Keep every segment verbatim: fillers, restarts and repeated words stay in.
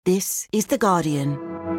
This is The Guardian.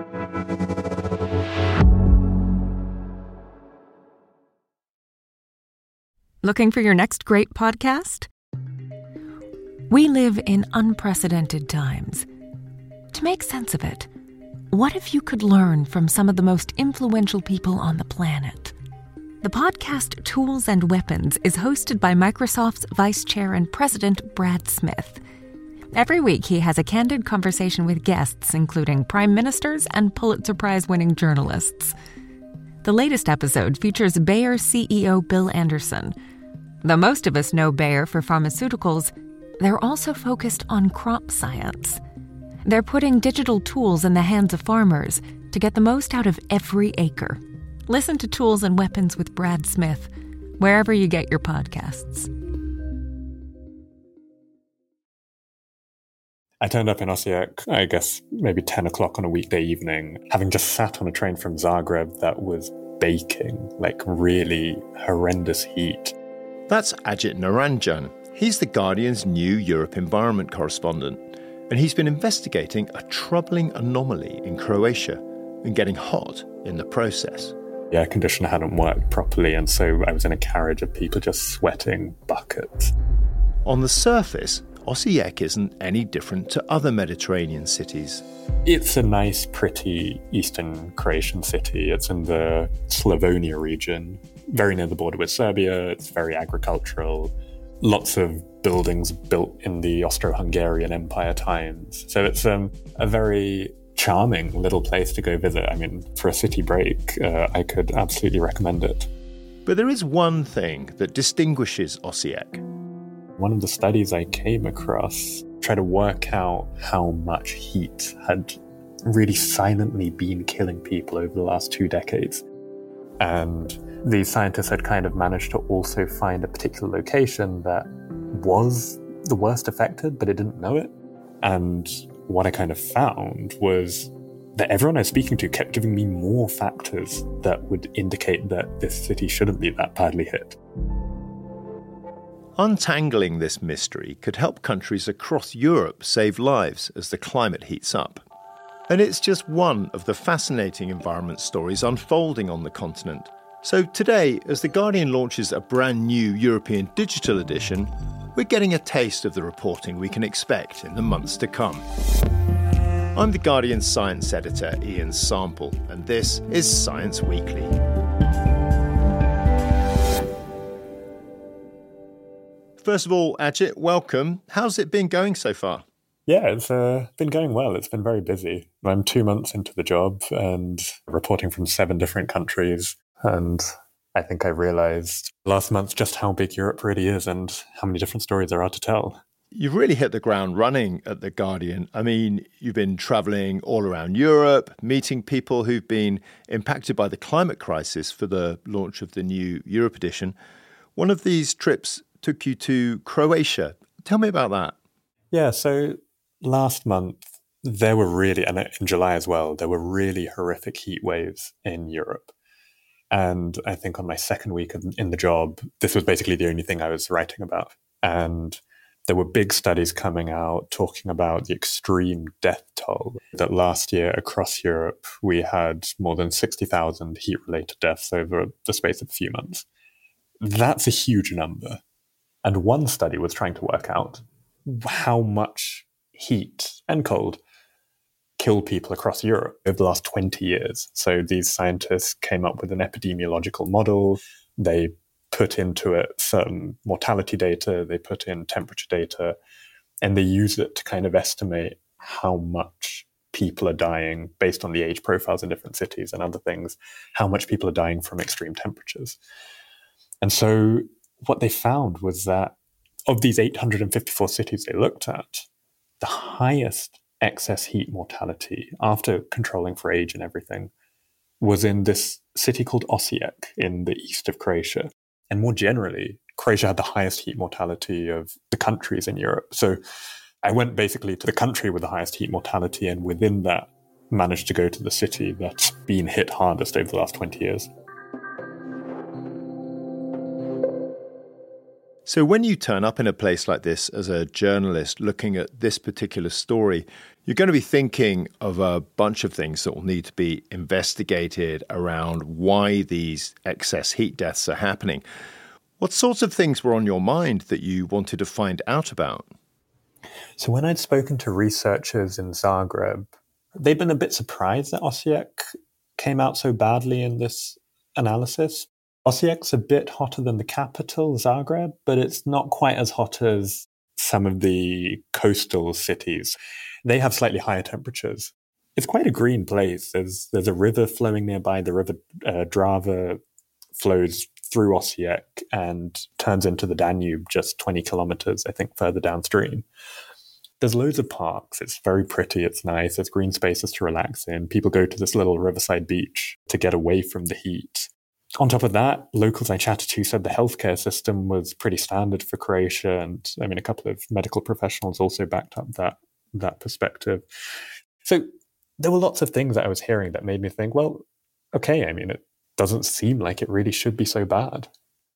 Looking for your next great podcast? We live in unprecedented times. To make sense of it, what if you could learn from some of the most influential people on the planet? The podcast Tools and Weapons is hosted by Microsoft's Vice Chair and President Brad Smith. Every week, he has a candid conversation with guests, including prime ministers and Pulitzer Prize-winning journalists. The latest episode features Bayer C E O Bill Anderson. Though most of us know Bayer for pharmaceuticals, they're also focused on crop science. They're putting digital tools in the hands of farmers to get the most out of every acre. Listen to Tools and Weapons with Brad Smith, wherever you get your podcasts. I turned up in Osijek, I guess, maybe ten o'clock on a weekday evening, having just sat on a train from Zagreb that was baking, like really horrendous heat. That's Ajit Naranjan. He's The Guardian's new Europe environment correspondent, and he's been investigating a troubling anomaly in Croatia and getting hot in the process. The air conditioner hadn't worked properly, and so I was in a carriage of people just sweating buckets. On the surface, Osijek isn't any different to other Mediterranean cities. It's a nice, pretty eastern Croatian city. It's in the Slavonia region, very near the border with Serbia. It's very agricultural. Lots of buildings built in the Austro-Hungarian Empire times. So it's um, a very charming little place to go visit. I mean, for a city break, uh, I could absolutely recommend it. But there is one thing that distinguishes Osijek. One of the studies I came across tried to work out how much heat had really silently been killing people over the last two decades. And these scientists had kind of managed to also find a particular location that was the worst affected, but it didn't know it. And what I kind of found was that everyone I was speaking to kept giving me more factors that would indicate that this city shouldn't be that badly hit. Untangling this mystery could help countries across Europe save lives as the climate heats up. And it's just one of the fascinating environment stories unfolding on the continent. So today, as The Guardian launches a brand new European digital edition, we're getting a taste of the reporting we can expect in the months to come. I'm The Guardian's science editor, Ian Sample, and this is Science Weekly. First of all, Ajit, welcome. How's it been going so far? Yeah, it's uh, been going well. It's been very busy. I'm two months into the job and reporting from seven different countries. And I think I realized last month just how big Europe really is and how many different stories there are to tell. You've really hit the ground running at The Guardian. I mean, you've been travelling all around Europe, meeting people who've been impacted by the climate crisis for the launch of the new Europe edition. One of these trips took you to Croatia. Tell me about that. Yeah, so last month, there were really, and in July as well, there were really horrific heat waves in Europe. And I think on my second week in the job, this was basically the only thing I was writing about. And there were big studies coming out talking about the extreme death toll. That last year across Europe, we had more than sixty thousand heat-related deaths over the space of a few months. That's a huge number. And one study was trying to work out how much heat and cold kill people across Europe over the last twenty years. So these scientists came up with an epidemiological model. They put into it certain mortality data, they put in temperature data, and they use it to kind of estimate how much people are dying based on the age profiles in different cities and other things, how much people are dying from extreme temperatures. And so what they found was that of these eight hundred fifty-four cities they looked at, the highest excess heat mortality after controlling for age and everything was in this city called Osijek in the east of Croatia. And more generally, Croatia had the highest heat mortality of the countries in Europe. So I went basically to the country with the highest heat mortality, and within that managed to go to the city that's been hit hardest over the last twenty years. So when you turn up in a place like this as a journalist looking at this particular story, you're going to be thinking of a bunch of things that will need to be investigated around why these excess heat deaths are happening. What sorts of things were on your mind that you wanted to find out about? So when I'd spoken to researchers in Zagreb, they'd been a bit surprised that Osijek came out so badly in this analysis. Osijek's a bit hotter than the capital, Zagreb, but it's not quite as hot as some of the coastal cities. They have slightly higher temperatures. It's quite a green place. There's there's a river flowing nearby. The river uh, Drava flows through Osijek and turns into the Danube just twenty kilometers, I think, further downstream. There's loads of parks. It's very pretty. It's nice. There's green spaces to relax in. People go to this little riverside beach to get away from the heat. On top of that, locals I chatted to said the healthcare system was pretty standard for Croatia. And I mean, a couple of medical professionals also backed up that, that perspective. So there were lots of things that I was hearing that made me think, well, okay, I mean, it doesn't seem like it really should be so bad.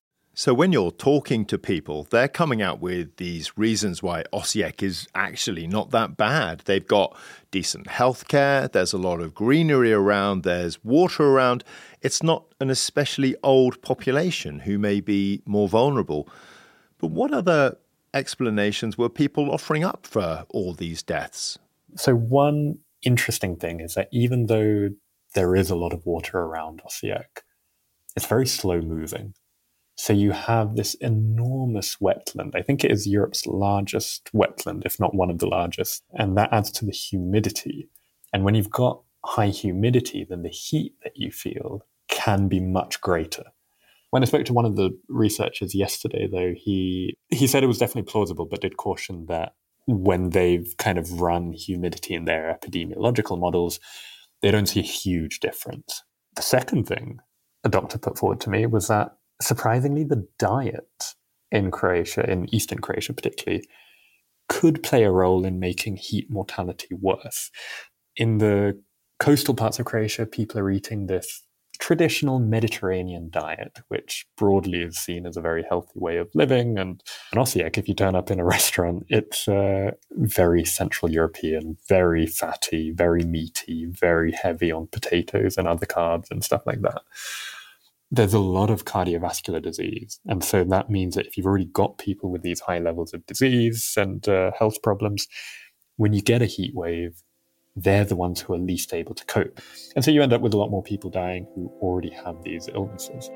So when you're talking to people, they're coming out with these reasons why Osijek is actually not that bad. They've got decent healthcare, there's a lot of greenery around, there's water around. It's not an especially old population who may be more vulnerable. But what other explanations were people offering up for all these deaths? So one interesting thing is that even though there is a lot of water around Osijek, it's very slow moving. So you have this enormous wetland. I think it is Europe's largest wetland, if not one of the largest. And that adds to the humidity. And when you've got high humidity, then the heat that you feel can be much greater. When I spoke to one of the researchers yesterday, though, he he said it was definitely plausible, but did caution that when they've kind of run humidity in their epidemiological models, they don't see a huge difference. The second thing a doctor put forward to me was that surprisingly, the diet in Croatia, in eastern Croatia particularly, could play a role in making heat mortality worse. In the coastal parts of Croatia, people are eating this traditional Mediterranean diet, which broadly is seen as a very healthy way of living. And in Osijek, if you turn up in a restaurant, it's uh, very Central European, very fatty, very meaty, very heavy on potatoes and other carbs and stuff like that. There's a lot of cardiovascular disease. And so that means that if you've already got people with these high levels of disease and uh, health problems, when you get a heat wave, they're the ones who are least able to cope. And so you end up with a lot more people dying who already have these illnesses.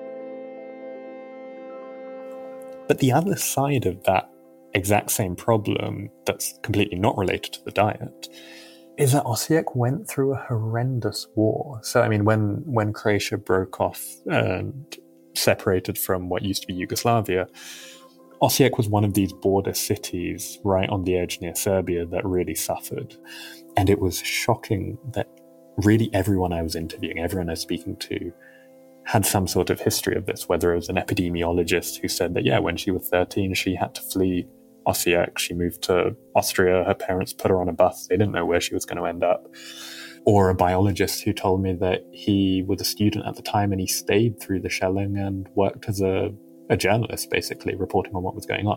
But the other side of that exact same problem that's completely not related to the diet is that Osijek went through a horrendous war. So, I mean, when, when Croatia broke off and separated from what used to be Yugoslavia, Osijek was one of these border cities right on the edge near Serbia that really suffered. And it was shocking that really everyone I was interviewing, everyone I was speaking to, had some sort of history of this, whether it was an epidemiologist who said that, yeah, when she was thirteen, she had to flee Osijek. She moved to Austria. Her parents put her on a bus. They didn't know where she was going to end up. Or a biologist who told me that he was a student at the time and he stayed through the shelling and worked as a, a journalist, basically, reporting on what was going on.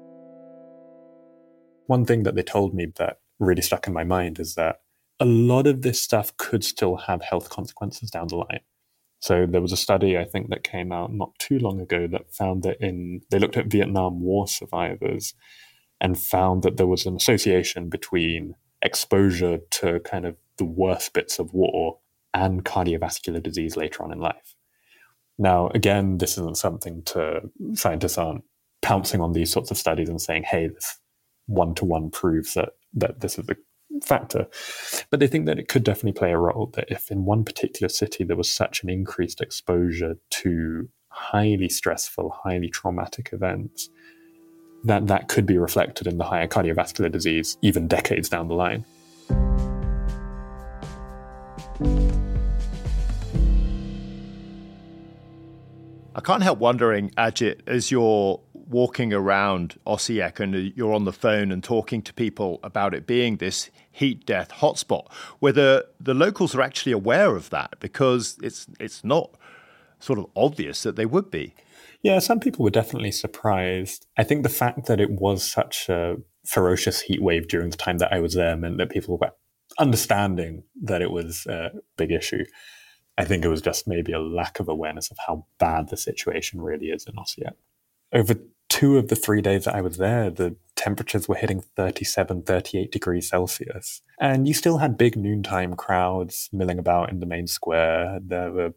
One thing that they told me that really stuck in my mind is that a lot of this stuff could still have health consequences down the line. So there was a study, I think, that came out not too long ago that found that in, they looked at Vietnam War survivors and found that there was an association between exposure to kind of the worst bits of war and cardiovascular disease later on in life. Now, again, this isn't something to, scientists aren't pouncing on these sorts of studies and saying, hey, this one-to-one proves that, that this is a factor. But they think that it could definitely play a role, that if in one particular city there was such an increased exposure to highly stressful, highly traumatic events, that that could be reflected in the higher cardiovascular disease even decades down the line. I can't help wondering, Ajit, as you're walking around Osijek and you're on the phone and talking to people about it being this heat death hotspot, whether the locals are actually aware of that, because it's it's not sort of obvious that they would be. Yeah, some people were definitely surprised. I think the fact that it was such a ferocious heat wave during the time that I was there meant that people were understanding that it was a big issue. I think it was just maybe a lack of awareness of how bad the situation really is in Osijek. Over two of the three days that I was there, the temperatures were hitting thirty-seven, thirty-eight degrees Celsius. And you still had big noontime crowds milling about in the main square. There were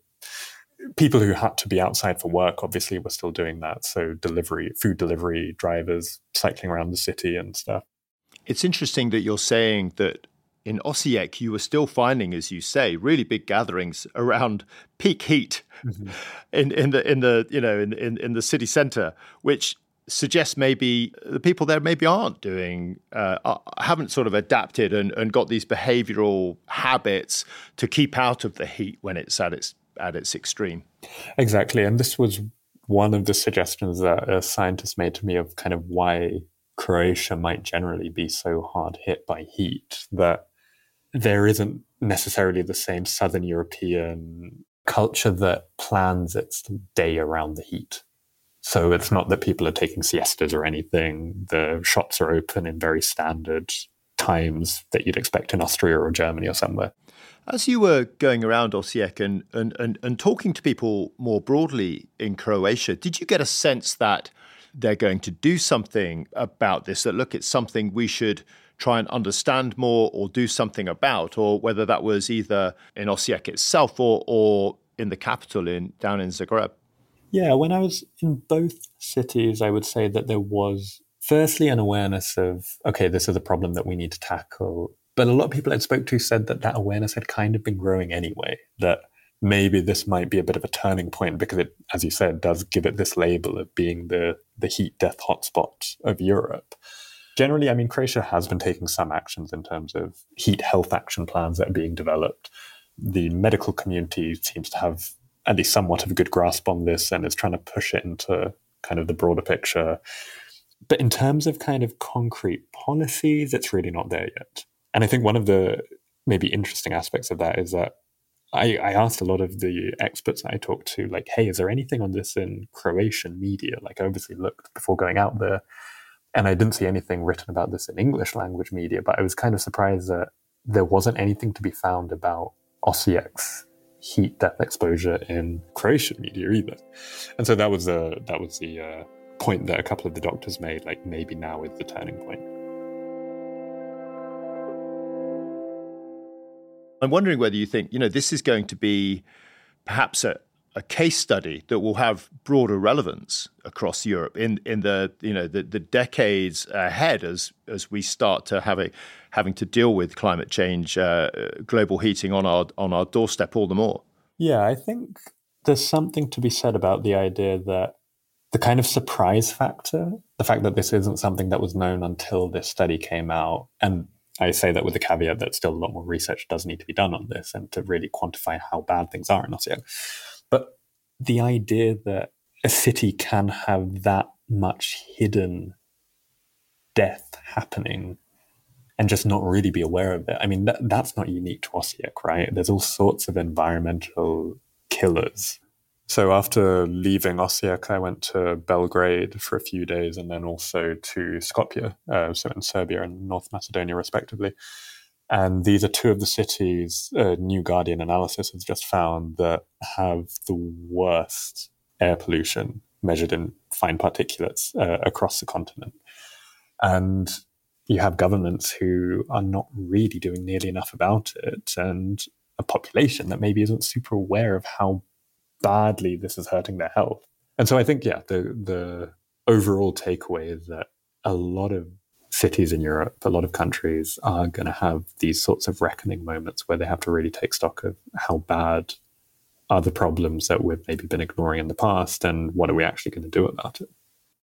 people who had to be outside for work, obviously, were still doing that. So delivery, food delivery drivers cycling around the city and stuff. It's interesting that you're saying that in Osijek, you were still finding, as you say, really big gatherings around peak heat mm-hmm. in, in the in the you know in, in, in the city centre, which suggests maybe the people there maybe aren't doing, uh, haven't sort of adapted and, and got these behavioural habits to keep out of the heat when it's at its at its extreme. Exactly, and this was one of the suggestions that a scientist made to me of kind of why Croatia might generally be so hard hit by heat, that there isn't necessarily the same Southern European culture that plans its day around the heat. So it's not that people are taking siestas or anything. The shops are open in very standard times that you'd expect in Austria or Germany or somewhere. As you were going around Osijek and, and, and, and talking to people more broadly in Croatia, did you get a sense that they're going to do something about this, that, look, it's something we should try and understand more or do something about, or whether that was either in Osijek itself or, or in the capital in down in Zagreb? Yeah, when I was in both cities, I would say that there was firstly an awareness of, okay, this is a problem that we need to tackle. But a lot of people I spoke to said that that awareness had kind of been growing anyway, that maybe this might be a bit of a turning point because it, as you said, does give it this label of being the, the heat death hotspot of Europe. Generally, I mean, Croatia has been taking some actions in terms of heat health action plans that are being developed. The medical community seems to have at least somewhat of a good grasp on this and is trying to push it into kind of the broader picture. But in terms of kind of concrete policies, it's really not there yet. And I think one of the maybe interesting aspects of that is that I, I asked a lot of the experts I talked to, like, hey, is there anything on this in Croatian media? Like, I obviously looked before going out there, and I didn't see anything written about this in English language media, but I was kind of surprised that there wasn't anything to be found about Osijek's heat death exposure in Croatian media either. And so that was a, that was the uh, point that a couple of the doctors made, like maybe now is the turning point. I'm wondering whether you think, you know, this is going to be perhaps a, a case study that will have broader relevance across Europe in, in the, you know, the, the decades ahead as as we start to have a, having to deal with climate change, uh, global heating on our on our doorstep all the more. Yeah, I think there's something to be said about the idea that the kind of surprise factor, the fact that this isn't something that was known until this study came out, and I say that with the caveat that still a lot more research does need to be done on this and to really quantify how bad things are in Osijek. But the idea that a city can have that much hidden death happening and just not really be aware of it, I mean, that, that's not unique to Osijek, right? There's all sorts of environmental killers. So after leaving Osijek, I went to Belgrade for a few days and then also to Skopje, uh, so in Serbia and North Macedonia, respectively. And these are two of the cities, a New Guardian analysis has just found, that have the worst air pollution measured in fine particulates uh, across the continent. And you have governments who are not really doing nearly enough about it, and a population that maybe isn't super aware of how badly this is hurting their health. And so I think, yeah, the the overall takeaway is that a lot of cities in Europe, a lot of countries are going to have these sorts of reckoning moments where they have to really take stock of how bad are the problems that we've maybe been ignoring in the past and what are we actually going to do about it.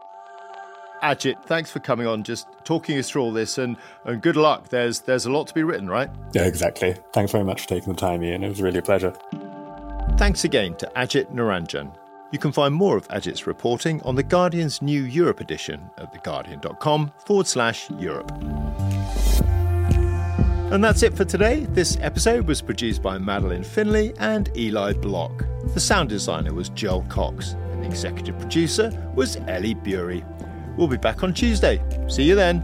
Ajit, thanks for coming on, just talking us through all this, and, and good luck. There's there's a lot to be written, right? Yeah, exactly. Thanks very much for taking the time, Ian. It was really a pleasure. Thanks again to Ajit Naranjan. You can find more of Ajit's reporting on The Guardian's new Europe edition at theguardian.com forward slash Europe. And that's it for today. This episode was produced by Madeline Finlay and Eli Block. The sound designer was Joel Cox. And Executive producer was Ellie Bury. We'll be back on Tuesday. See you then.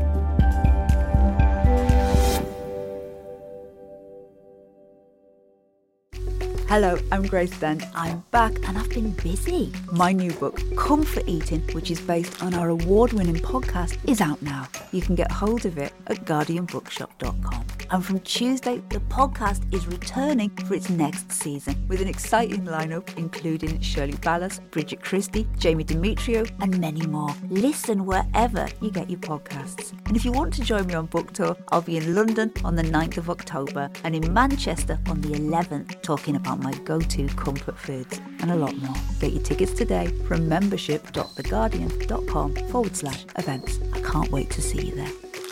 Hello, I'm Grace Dent. I'm back and I've been busy. My new book, Comfort Eating, which is based on our award-winning podcast, is out now. You can get hold of it at guardian bookshop dot com. And from Tuesday, the podcast is returning for its next season with an exciting lineup including Shirley Ballas, Bridget Christie, Jamie Demetriou and many more. Listen wherever you get your podcasts. And if you want to join me on book tour, I'll be in London on the ninth of October and in Manchester on the eleventh, talking about my go-to comfort foods and a lot more. Get your tickets today from membership dot the guardian dot com forward slash events. I can't wait to see you there.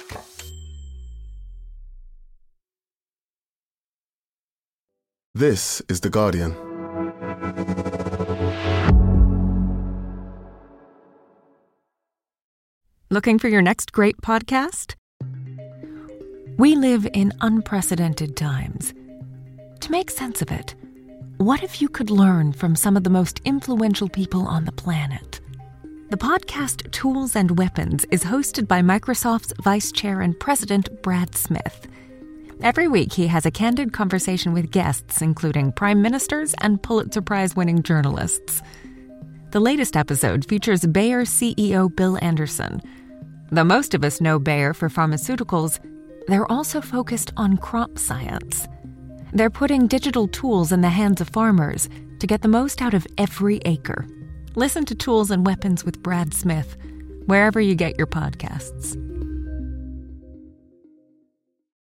This is The Guardian. Looking for your next great podcast? We live in unprecedented times. To make sense of it, what if you could learn from some of the most influential people on the planet? The podcast Tools and Weapons is hosted by Microsoft's Vice Chair and President Brad Smith. Every week, he has a candid conversation with guests, including prime ministers and Pulitzer Prize-winning journalists. The latest episode features Bayer C E O Bill Anderson. Though most of us know Bayer for pharmaceuticals, they're also focused on crop science. They're putting digital tools in the hands of farmers to get the most out of every acre. Listen to Tools and Weapons with Brad Smith, wherever you get your podcasts.